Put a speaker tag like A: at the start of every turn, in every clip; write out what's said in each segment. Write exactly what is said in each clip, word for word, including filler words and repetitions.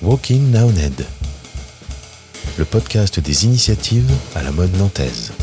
A: Walking Naoned, le podcast des initiatives à la mode nantaise.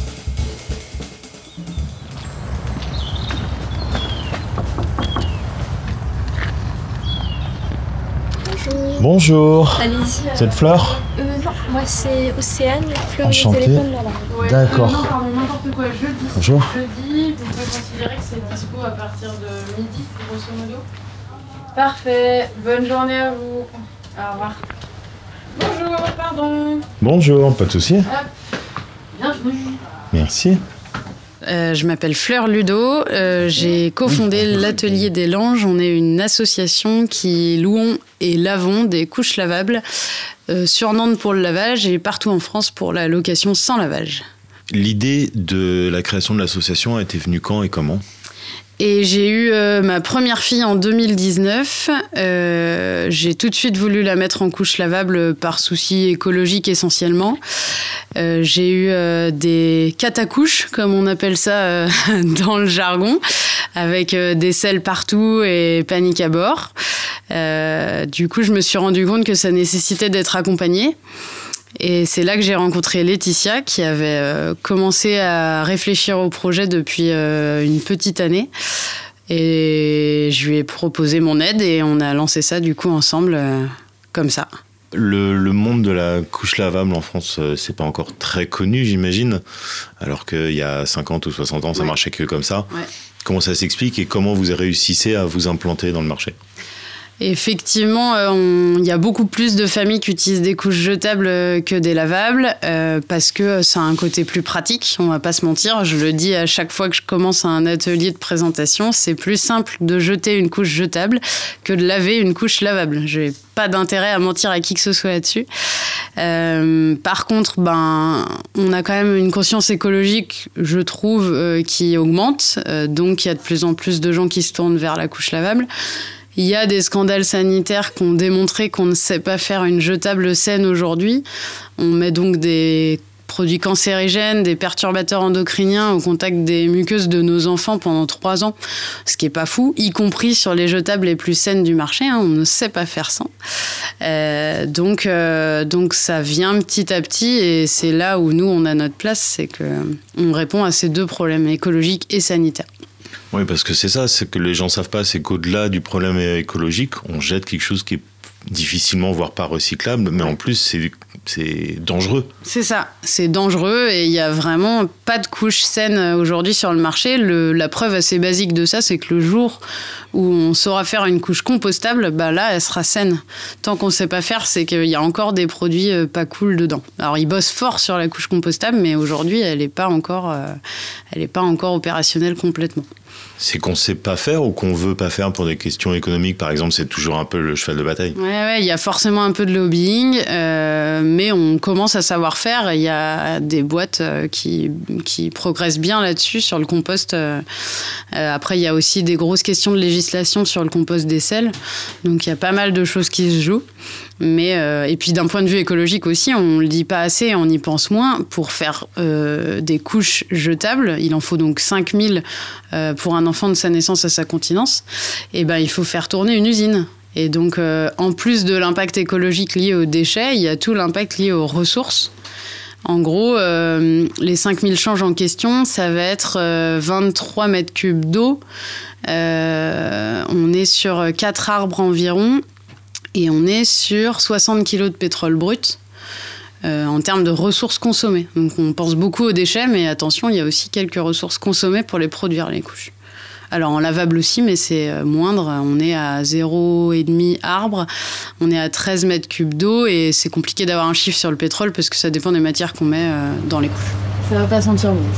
B: Bonjour.
A: Bonjour.
B: Allez-y.
A: C'est de Fleur ?
B: Euh, non, moi c'est Océane, Fleur
A: Enchanté.
B: du téléphone là-bas.
C: Ouais,
A: D'accord.
C: euh, non, pardon, n'importe quoi. Jeudi.
A: Bonjour.
C: Jeudi, vous pouvez considérer que c'est dispo à partir de midi, grosso modo. Parfait. Bonne journée à vous. Au revoir. Bonjour, pardon.
A: Bonjour, pas de souci.
C: Hop. Bienvenue.
A: Merci.
D: Euh, je m'appelle Fleur Ludo, euh, j'ai cofondé l'Atelier des Langes. On est une association qui louons et lavons des couches lavables euh, sur Nantes pour le lavage et partout en France pour la location sans lavage.
E: L'idée de la création de l'association a été venue quand et comment ?
D: Et j'ai eu euh, ma première fille en deux mille dix-neuf. Euh, j'ai tout de suite voulu la mettre en couche lavable par souci écologique essentiellement. Euh, j'ai eu euh, des catacouches, comme on appelle ça euh, dans le jargon, avec euh, des selles partout et panique à bord. Euh, du coup, je me suis rendu compte que ça nécessitait d'être accompagnée. Et c'est là que j'ai rencontré Laetitia, qui avait euh, commencé à réfléchir au projet depuis euh, une petite année. Et je lui ai proposé mon aide et on a lancé ça du coup ensemble, euh, comme ça.
E: Le, le monde de la couche lavable en France, euh, c'est pas encore très connu, j'imagine. Alors qu'il y a cinquante ou soixante ans, ça
D: Ouais.
E: marchait que comme ça.
D: Ouais.
E: Comment ça s'explique et comment vous réussissez à vous implanter dans le marché ?
D: Effectivement, euh, on- il y a beaucoup plus de familles qui utilisent des couches jetables euh, que des lavables euh, parce que ça a un côté plus pratique, on va pas se mentir. Je le dis à chaque fois que je commence un atelier de présentation, c'est plus simple de jeter une couche jetable que de laver une couche lavable. J'ai pas d'intérêt à mentir à qui que ce soit là-dessus. Euh, par contre, ben, on a quand même une conscience écologique, je trouve, euh, qui augmente. Euh, donc, il y a de plus en plus de gens qui se tournent vers la couche lavable. Il y a des scandales sanitaires qui ont démontré qu'on ne sait pas faire une jetable saine aujourd'hui. On met donc des produits cancérigènes, des perturbateurs endocriniens au contact des muqueuses de nos enfants pendant trois ans, ce qui est pas fou, y compris sur les jetables les plus saines du marché. Hein, on ne sait pas faire sans. Euh, donc, euh, donc ça vient petit à petit et c'est là où nous, on a notre place, c'est qu'on répond à ces deux problèmes écologiques et sanitaires.
E: Oui, parce que c'est ça, c'est que les gens savent pas, c'est qu'au-delà du problème écologique, on jette quelque chose qui est difficilement, voire pas recyclable, mais en plus, c'est, c'est dangereux.
D: C'est ça, c'est dangereux et il n'y a vraiment pas de couche saine aujourd'hui sur le marché. Le, la preuve assez basique de ça, c'est que le jour où on saura faire une couche compostable, bah là, elle sera saine. Tant qu'on ne sait pas faire, c'est qu'il y a encore des produits euh, pas cool dedans. Alors, ils bossent fort sur la couche compostable, mais aujourd'hui, elle n'est pas encore, euh, elle est pas encore opérationnelle complètement.
E: C'est qu'on sait pas faire ou qu'on veut pas faire pour des questions économiques, par exemple, c'est toujours un peu le cheval de bataille.
D: Ouais, ouais, il y a forcément un peu de lobbying, euh, mais on commence à savoir faire. Il y a des boîtes euh, qui, qui progressent bien là-dessus, sur le compost. Euh, euh, après, il y a aussi des grosses questions de législation sur le compost des selles. Donc, il y a pas mal de choses qui se jouent. Mais, euh, et puis, d'un point de vue écologique aussi, on le dit pas assez, on y pense moins. Pour faire euh, des couches jetables, il en faut donc cinq mille euh, pour un enfant de sa naissance à sa continence. Et ben, il faut faire tourner une usine. Et donc, euh, en plus de l'impact écologique lié aux déchets, il y a tout l'impact lié aux ressources. En gros, euh, les cinq mille changes en question, ça va être euh, vingt-trois mètres cubes d'eau. Euh, on est sur quatre arbres environ et on est sur soixante kilos de pétrole brut euh, en termes de ressources consommées. Donc, on pense beaucoup aux déchets, mais attention, il y a aussi quelques ressources consommées pour les produire, les couches. Alors en lavable aussi, mais c'est moindre. On est à zéro virgule cinq arbres, on est à treize mètres cubes d'eau et c'est compliqué d'avoir un chiffre sur le pétrole parce que ça dépend des matières qu'on met dans les couches.
C: Ça va pas sentir bon.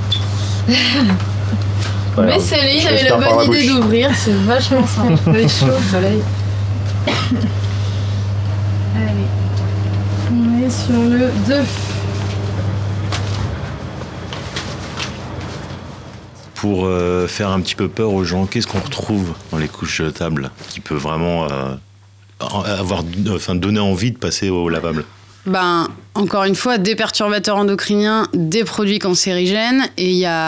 A: Voilà.
C: Mais Céline
A: Je
C: avait
A: laisse
C: la
A: faire par
C: bonne
A: la
C: idée
A: bouche.
C: d'ouvrir, c'est vachement simple. Il est chaud, le soleil. Allez, on est sur le deux.
E: Pour euh, faire un petit peu peur aux gens, qu'est-ce qu'on retrouve dans les couches jetables qui peut vraiment euh, avoir, enfin, donner envie de passer au lavable ?
D: Ben, encore une fois, des perturbateurs endocriniens, des produits cancérigènes et il y a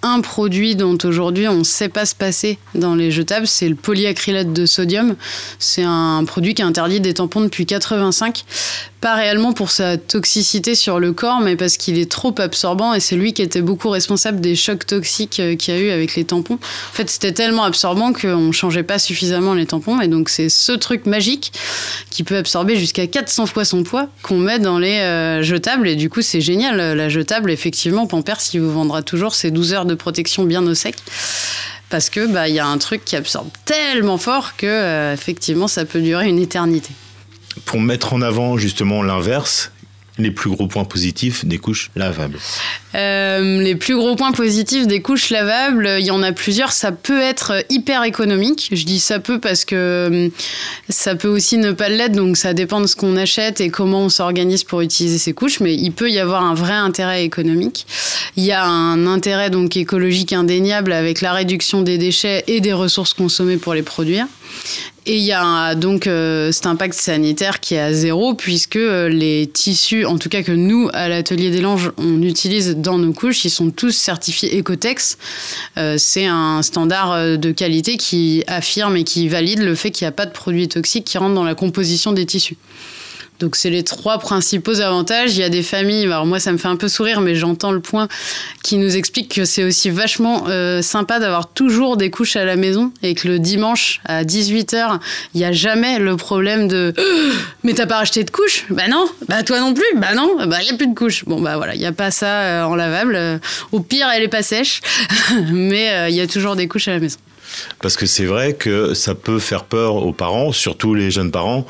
D: un produit dont aujourd'hui on ne sait pas se passer dans les jetables, c'est le polyacrylate de sodium. C'est un produit qui est interdit des tampons depuis quatre-vingt-cinq. Pas réellement pour sa toxicité sur le corps, mais parce qu'il est trop absorbant et c'est lui qui était beaucoup responsable des chocs toxiques qu'il y a eu avec les tampons. En fait, c'était tellement absorbant qu'on ne changeait pas suffisamment les tampons et donc c'est ce truc magique qui peut absorber jusqu'à quatre cents fois son poids qu'on met dans les euh, jetables et du coup c'est génial. La jetable, effectivement, Pampers, il vous vendra toujours ses douze heures de protection bien au sec. Parce que bah, y a un truc qui absorbe tellement fort que euh, effectivement ça peut durer une éternité.
E: Pour mettre en avant justement l'inverse, les plus gros points positifs des couches lavables.
D: Euh, les plus gros points positifs des couches lavables, il y en a plusieurs. Ça peut être hyper économique. Je dis ça peut parce que ça peut aussi ne pas l'être, donc ça dépend de ce qu'on achète et comment on s'organise pour utiliser ces couches, mais il peut y avoir un vrai intérêt économique. Il y a un intérêt donc écologique indéniable avec la réduction des déchets et des ressources consommées pour les produire. Et il y a donc euh, cet impact sanitaire qui est à zéro puisque euh, les tissus, en tout cas que nous, à l'Atelier des Langes, on utilise dans nos couches, ils sont tous certifiés Ecotex. Euh, c'est un standard de qualité qui affirme et qui valide le fait qu'il n'y a pas de produits toxiques qui rentrent dans la composition des tissus. Donc, c'est les trois principaux avantages. Il y a des familles, alors moi, ça me fait un peu sourire, mais j'entends le point qui nous explique que c'est aussi vachement euh, sympa d'avoir toujours des couches à la maison et que le dimanche à dix-huit heures, il n'y a jamais le problème de oh, « Mais t'as pas racheté de couches ?» Bah non. Bah toi non plus. Bah non. Bah il n'y a plus de couches. Bon, bah voilà, il n'y a pas ça euh, en lavable. Au pire, elle n'est pas sèche, mais il euh, y a toujours des couches à la maison.
E: Parce que c'est vrai que ça peut faire peur aux parents, surtout les jeunes parents,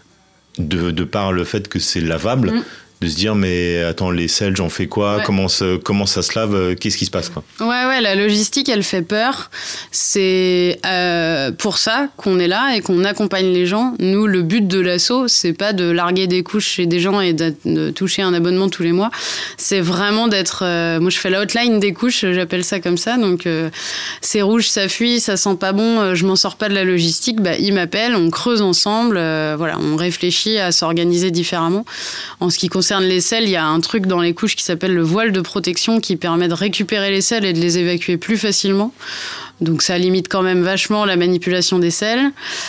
E: De, de par le fait que c'est lavable, mmh. de se dire mais attends, les selles, j'en fais quoi, ouais. comment, ça, comment ça se lave, qu'est-ce qui se passe quoi.
D: Ouais, ouais, la logistique, elle fait peur. C'est euh, pour ça qu'on est là et qu'on accompagne les gens. Nous, le but de l'asso, c'est pas de larguer des couches chez des gens et de, de toucher un abonnement tous les mois. C'est vraiment d'être... Euh, moi, je fais la hotline des couches, j'appelle ça comme ça. Donc, euh, c'est rouge, ça fuit, ça sent pas bon, euh, je m'en sors pas de la logistique. Bah, ils m'appellent, on creuse ensemble. Euh, voilà, on réfléchit à s'organiser différemment. En ce qui concerne les selles, il y a un truc dans les couches qui s'appelle le voile de protection qui permet de récupérer les selles et de les évacuer plus facilement. Donc ça limite quand même vachement la manipulation des selles.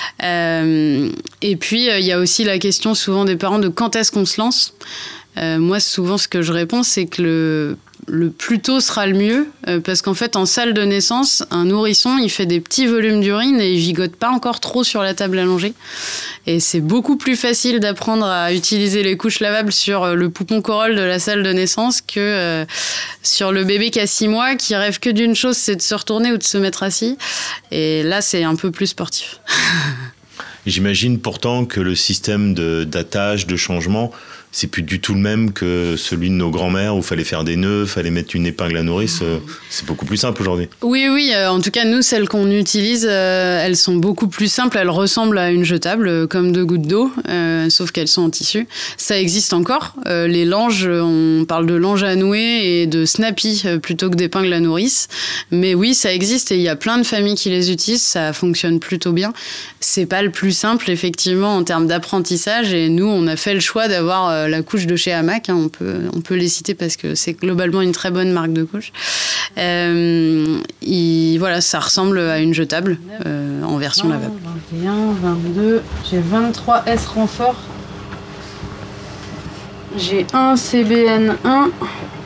D: Euh, et puis il y a aussi la question souvent des parents de quand est-ce qu'on se lance. Euh, moi souvent ce que je réponds c'est que le le plus tôt sera le mieux, euh, parce qu'en fait, en salle de naissance, un nourrisson, il fait des petits volumes d'urine et il gigote pas encore trop sur la table allongée. Et c'est beaucoup plus facile d'apprendre à utiliser les couches lavables sur le poupon corolle de la salle de naissance que euh, sur le bébé qui a six mois, qui rêve que d'une chose, c'est de se retourner ou de se mettre assis. Et là, c'est un peu plus sportif.
E: J'imagine pourtant que le système de, d'attache, de changement, c'est plus du tout le même que celui de nos grands-mères où il fallait faire des nœuds, il fallait mettre une épingle à nourrice. Euh, c'est beaucoup plus simple aujourd'hui.
D: Oui, oui. Euh, en tout cas, nous, celles qu'on utilise, euh, elles sont beaucoup plus simples. Elles ressemblent à une jetable, euh, comme deux gouttes d'eau, euh, sauf qu'elles sont en tissu. Ça existe encore. Euh, les langes, on parle de langes à nouer et de snappy euh, plutôt que d'épingles à nourrice. Mais oui, ça existe et il y a plein de familles qui les utilisent. Ça fonctionne plutôt bien. C'est pas le plus simple, effectivement, en termes d'apprentissage. Et nous, on a fait le choix d'avoir... Euh, la couche de chez Hamac, hein, on peut, on peut les citer parce que c'est globalement une très bonne marque de couche. Euh, il, voilà, ça ressemble à une jetable euh, en version lavable.
C: vingt et un, vingt-deux, j'ai vingt-trois S renfort. J'ai un C B N un. un,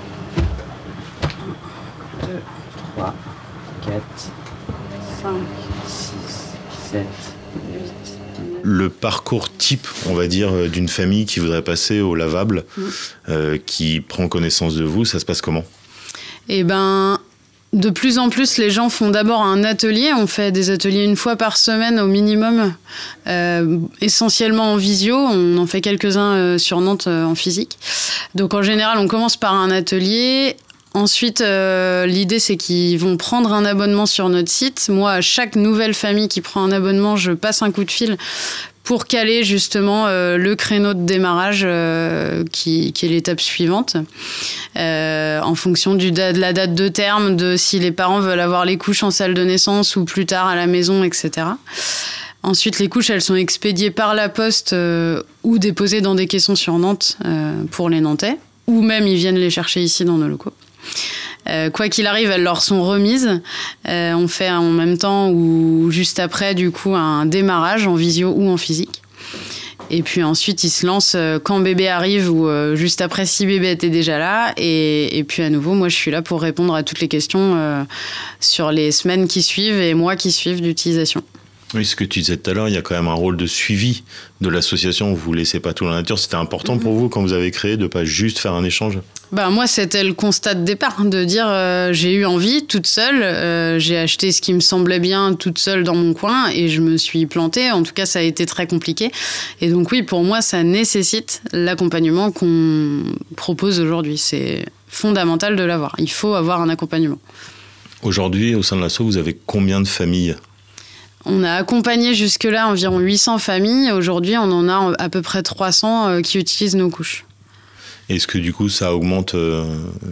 C: deux, trois, quatre, cinq, six, sept, huit.
E: Le parcours type, on va dire, d'une famille qui voudrait passer au lavable, mmh. euh, qui prend connaissance de vous, ça se passe comment ?
D: Eh ben, de plus en plus, les gens font d'abord un atelier. On fait des ateliers une fois par semaine au minimum, euh, essentiellement en visio. On en fait quelques-uns euh, sur Nantes euh, en physique. Donc en général, on commence par un atelier. Ensuite, euh, l'idée, c'est qu'ils vont prendre un abonnement sur notre site. Moi, à chaque nouvelle famille qui prend un abonnement, je passe un coup de fil pour caler justement euh, le créneau de démarrage euh, qui, qui est l'étape suivante, euh, en fonction du, de la date de terme, de si les parents veulent avoir les couches en salle de naissance ou plus tard à la maison, et cetera. Ensuite, les couches, elles sont expédiées par la poste euh, ou déposées dans des caissons sur Nantes euh, pour les Nantais, ou même ils viennent les chercher ici dans nos locaux. Euh, quoi qu'il arrive, elles leur sont remises. Euh, on fait en même temps ou juste après, du coup, un démarrage en visio ou en physique. Et puis ensuite, ils se lancent quand bébé arrive ou euh, juste après si bébé était déjà là. Et, et puis à nouveau, moi, je suis là pour répondre à toutes les questions euh, sur les semaines qui suivent et mois qui suivent d'utilisation.
E: Oui, ce que tu disais tout à l'heure, il y a quand même un rôle de suivi de l'association. Vous ne laissez pas tout dans la nature. C'était important mmh. pour vous, quand vous avez créé, de ne pas juste faire un échange ?
D: Bah, moi, c'était le constat de départ, de dire euh, j'ai eu envie toute seule, euh, j'ai acheté ce qui me semblait bien toute seule dans mon coin et je me suis plantée. En tout cas, ça a été très compliqué. Et donc oui, pour moi, ça nécessite l'accompagnement qu'on propose aujourd'hui. C'est fondamental de l'avoir. Il faut avoir un accompagnement.
E: Aujourd'hui, au sein de l'asso, vous avez combien de familles ?
D: On a accompagné jusque-là environ huit cents familles. Aujourd'hui, on en a à peu près trois cents qui utilisent nos couches.
E: Est-ce que du coup, ça augmente euh,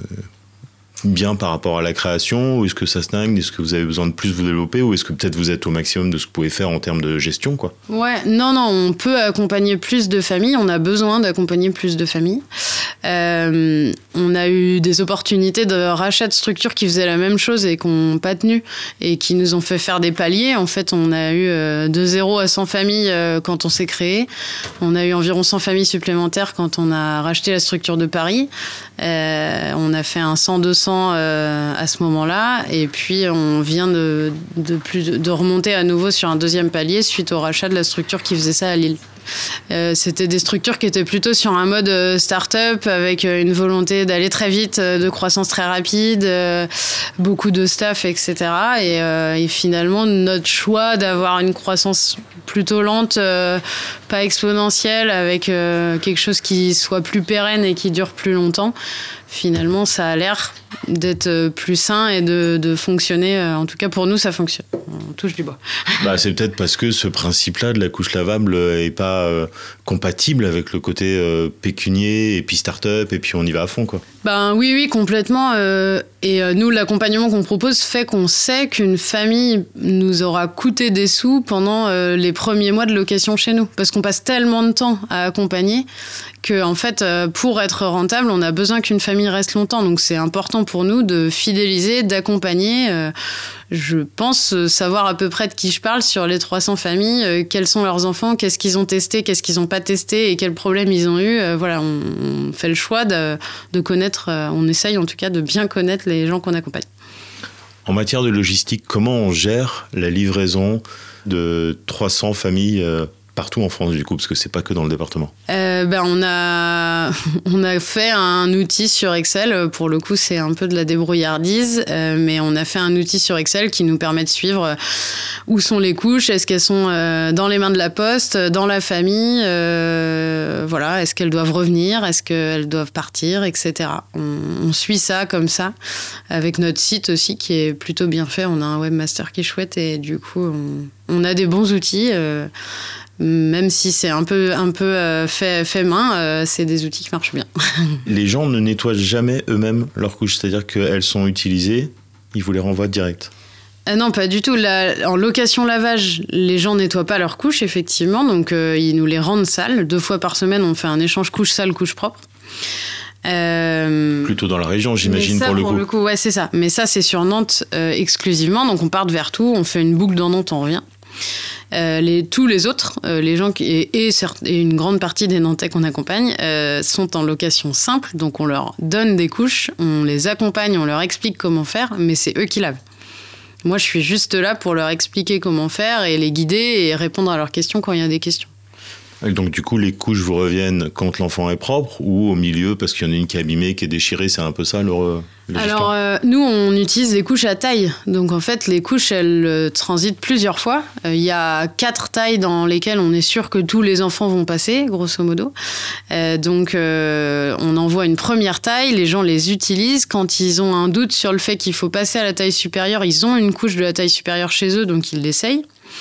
E: bien par rapport à la création ? Ou est-ce que ça stagne ? Est-ce que vous avez besoin de plus vous développer ? Ou est-ce que peut-être vous êtes au maximum de ce que vous pouvez faire en termes de gestion, quoi ?
D: Ouais, non, non, on peut accompagner plus de familles. On a besoin d'accompagner plus de familles. Euh, on a eu des opportunités de rachat de structures qui faisaient la même chose et qui n'ont pas tenu et qui nous ont fait faire des paliers. En fait, on a eu euh, de zéro à cent familles euh, quand on s'est créé. On a eu environ cent familles supplémentaires quand on a racheté la structure de Paris. Euh, on a fait un cent deux cents euh, à ce moment-là. Et puis, on vient de, de, plus, de remonter à nouveau sur un deuxième palier suite au rachat de la structure qui faisait ça à Lille. Euh, c'était des structures qui étaient plutôt sur un mode euh, start-up avec euh, une volonté d'aller très vite, euh, de croissance très rapide, euh, beaucoup de staff, et cetera. Et, euh, et finalement, notre choix d'avoir une croissance plutôt lente, euh, pas exponentielle, avec euh, quelque chose qui soit plus pérenne et qui dure plus longtemps, finalement, ça a l'air d'être plus sain et de, de fonctionner. En tout cas, pour nous, ça fonctionne. On touche du bois.
E: Bah, c'est peut-être parce que ce principe-là de la couche lavable n'est pas euh, compatible avec le côté euh, pécunier et puis start-up et puis on y va à fond, quoi.
D: Ben, oui, oui, complètement. Euh, et euh, nous, l'accompagnement qu'on propose fait qu'on sait qu'une famille nous aura coûté des sous pendant euh, les premiers mois de location chez nous. Parce qu'on passe tellement de temps à accompagner que, en fait, euh, pour être rentable, on a besoin qu'une famille reste longtemps. Donc, c'est important pour nous de fidéliser, d'accompagner. Euh, je pense savoir à peu près de qui je parle sur les trois cents familles, euh, quels sont leurs enfants, qu'est-ce qu'ils ont testé, qu'est-ce qu'ils n'ont pas testé et quels problèmes ils ont eu. Euh, voilà, on, on fait le choix de, de connaître, euh, on essaye en tout cas de bien connaître les gens qu'on accompagne.
E: En matière de logistique, comment on gère la livraison de trois cents familles euh, partout en France, du coup, parce que c'est pas que dans le département.
D: Euh, ben on a on a fait un outil sur Excel. Pour le coup, c'est un peu de la débrouillardise, euh, mais on a fait un outil sur Excel qui nous permet de suivre où sont les couches, est-ce qu'elles sont euh, dans les mains de la poste, dans la famille, euh, voilà, est-ce qu'elles doivent revenir, est-ce qu'elles doivent partir, et cetera. On, on suit ça comme ça avec notre site aussi qui est plutôt bien fait. On a un webmaster qui est chouette et du coup, on, on a des bons outils. Euh, Même si c'est un peu, un peu euh, fait, fait main, euh, c'est des outils qui marchent bien.
E: Les gens ne nettoient jamais eux-mêmes leurs couches, c'est-à-dire qu'elles sont utilisées, ils vous les renvoient direct.
D: Ah non, pas du tout. La, en location lavage, les gens nettoient pas leurs couches, effectivement, donc euh, ils nous les rendent sales. Deux fois par semaine, on fait un échange couche sale, couche propre. Euh,
E: Plutôt dans la région, j'imagine,
D: ça,
E: pour le
D: pour
E: coup.
D: le coup. Ouais, c'est ça. Mais ça, c'est sur Nantes euh, exclusivement, donc on part de Vertou, on fait une boucle dans Nantes, on revient. Euh, les, tous les autres, euh, les gens qui, et, et, et une grande partie des Nantais qu'on accompagne euh, sont en location simple, donc on leur donne des couches, on les accompagne, on leur explique comment faire, mais c'est eux qui lavent. Moi, je suis juste là pour leur expliquer comment faire et les guider et répondre à leurs questions quand il y a des questions.
E: Et donc, du coup, les couches vous reviennent quand l'enfant est propre ou au milieu parce qu'il y en a une qui est abîmée, qui est déchirée, c'est un peu ça leur, leur
D: Alors, euh, nous, on utilise des couches à taille. Donc, en fait, les couches, elles euh, transitent plusieurs fois. Il euh, y a quatre tailles dans lesquelles on est sûr que tous les enfants vont passer, grosso modo. Euh, donc, euh, on envoie une première taille, les gens les utilisent. Quand ils ont un doute sur le fait qu'il faut passer à la taille supérieure, ils ont une couche de la taille supérieure chez eux, donc ils l'essayent.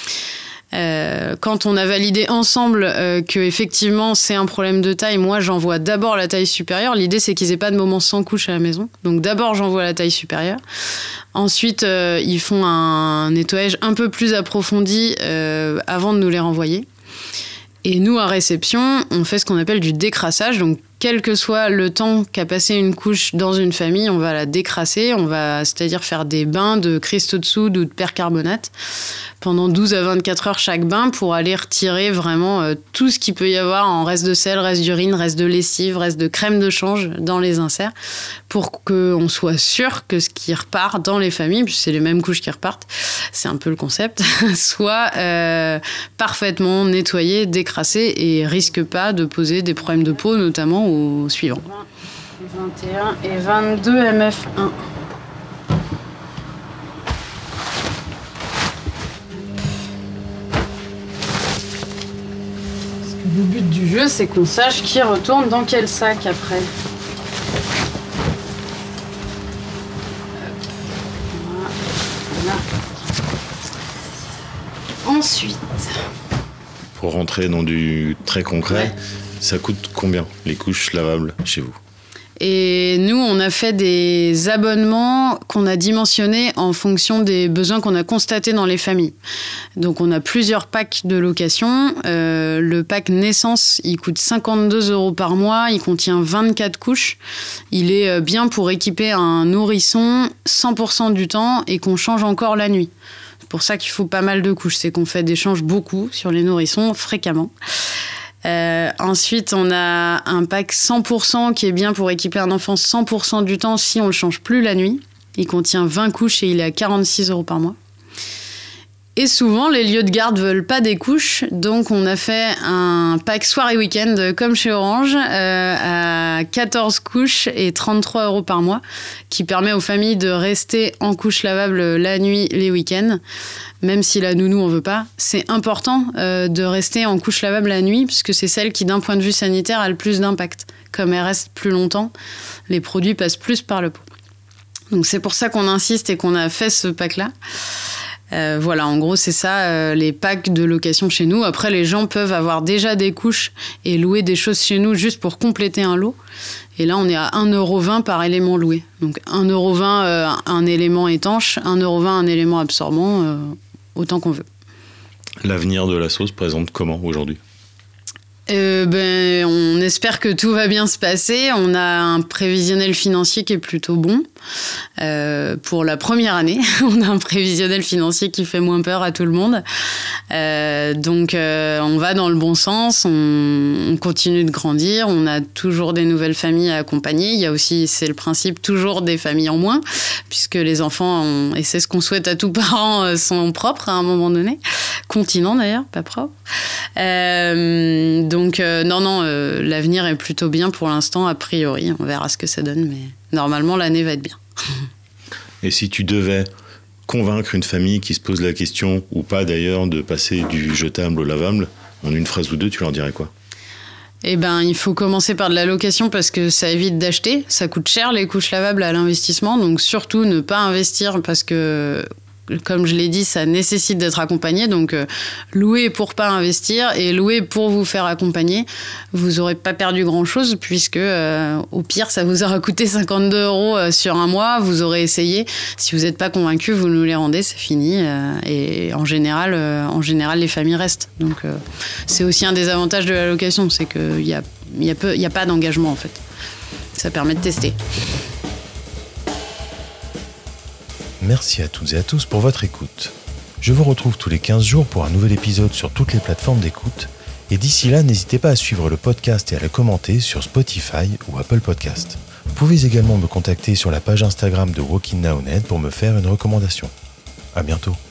D: Euh, quand on a validé ensemble euh, que effectivement c'est un problème de taille, moi j'envoie d'abord la taille supérieure. L'idée c'est qu'ils aient pas de moment sans couche à la maison, donc d'abord j'envoie la taille supérieure. Ensuite euh, ils font un nettoyage un peu plus approfondi euh, avant de nous les renvoyer. Et nous, à réception, on fait ce qu'on appelle du décrassage. Donc, quel que soit le temps qu'a passé une couche dans une famille, on va la décrasser, on va c'est-à-dire faire des bains de cristaux de soude ou de percarbonate pendant douze à vingt-quatre heures chaque bain pour aller retirer vraiment euh, tout ce qu'il peut y avoir en reste de sel, reste d'urine, reste de lessive, reste de crème de change dans les inserts pour qu'on soit sûr que ce qui repart dans les familles, puisque c'est les mêmes couches qui repartent, c'est un peu le concept, soit euh, parfaitement nettoyé, décrassé et risque pas de poser des problèmes de peau, notamment au suivant.
C: vingt et un et vingt-deux M F un. Le but du jeu, c'est qu'on sache qui retourne dans quel sac après. Voilà. Ensuite.
E: Pour rentrer dans du très concret, ouais. Ça coûte combien les couches lavables chez vous ?
D: Et nous, on a fait des abonnements qu'on a dimensionnés en fonction des besoins qu'on a constatés dans les familles. Donc, on a plusieurs packs de location. Euh, le pack naissance, il coûte cinquante-deux euros par mois. Il contient vingt-quatre couches. Il est bien pour équiper un nourrisson cent pour cent du temps et qu'on change encore la nuit. C'est pour ça qu'il faut pas mal de couches. C'est qu'on fait des changes beaucoup sur les nourrissons, fréquemment. Euh, ensuite, on a un pack cent pour cent qui est bien pour équiper un enfant cent pour cent du temps si on ne le change plus la nuit. Il contient vingt couches et il est à quarante-six euros par mois. Et souvent, les lieux de garde veulent pas des couches, donc on a fait un pack soirée week-end comme chez Orange euh, à quatorze couches et trente-trois euros par mois, qui permet aux familles de rester en couche lavable la nuit, les week-ends, même si la nounou on veut pas. C'est important euh, de rester en couche lavable la nuit, puisque c'est celle qui, d'un point de vue sanitaire, a le plus d'impact. Comme elle reste plus longtemps, les produits passent plus par le pot. Donc c'est pour ça qu'on insiste et qu'on a fait ce pack-là. Euh, voilà, en gros, c'est ça, euh, les packs de location chez nous. Après, les gens peuvent avoir déjà des couches et louer des choses chez nous juste pour compléter un lot. Et là, on est à un euro vingt par élément loué. Donc, un euro vingt, euh, un élément étanche, un euro vingt, un élément absorbant, euh, autant qu'on veut.
E: L'avenir de la sauce présente comment aujourd'hui ?
D: Euh, ben, on espère que tout va bien se passer. On a un prévisionnel financier qui est plutôt bon. Euh, pour la première année, on a un prévisionnel financier qui fait moins peur à tout le monde. Euh, donc, euh, on va dans le bon sens. On, on continue de grandir. On a toujours des nouvelles familles à accompagner. Il y a aussi, c'est le principe, toujours des familles en moins, puisque les enfants, ont, et c'est ce qu'on souhaite à tous parents, sont propres à un moment donné. Continents d'ailleurs, pas propres. Euh, donc, euh, non, non, euh, l'avenir est plutôt bien pour l'instant, a priori. On verra ce que ça donne, mais normalement, l'année va être bien.
E: Et si tu devais convaincre une famille qui se pose la question, ou pas d'ailleurs, de passer du jetable au lavable, en une phrase ou deux, tu leur dirais quoi ?
D: Eh ben, il faut commencer par de la location parce que ça évite d'acheter. Ça coûte cher les couches lavables à l'investissement, donc surtout ne pas investir parce que, comme je l'ai dit, ça nécessite d'être accompagné. Donc, euh, louer pour pas investir et louer pour vous faire accompagner. Vous aurez pas perdu grand-chose puisque, euh, au pire, ça vous aura coûté cinquante-deux euros sur un mois. Vous aurez essayé. Si vous n'êtes pas convaincu, vous nous les rendez, c'est fini. Euh, et en général, euh, en général, les familles restent. Donc, euh, c'est aussi un des avantages de la location, c'est qu'il y a, y a peu, y a pas d'engagement en fait. Ça permet de tester.
A: Merci à toutes et à tous pour votre écoute. Je vous retrouve tous les quinze jours pour un nouvel épisode sur toutes les plateformes d'écoute. Et d'ici là, n'hésitez pas à suivre le podcast et à le commenter sur Spotify ou Apple Podcast. Vous pouvez également me contacter sur la page Instagram de Walking Now Net pour me faire une recommandation. À bientôt.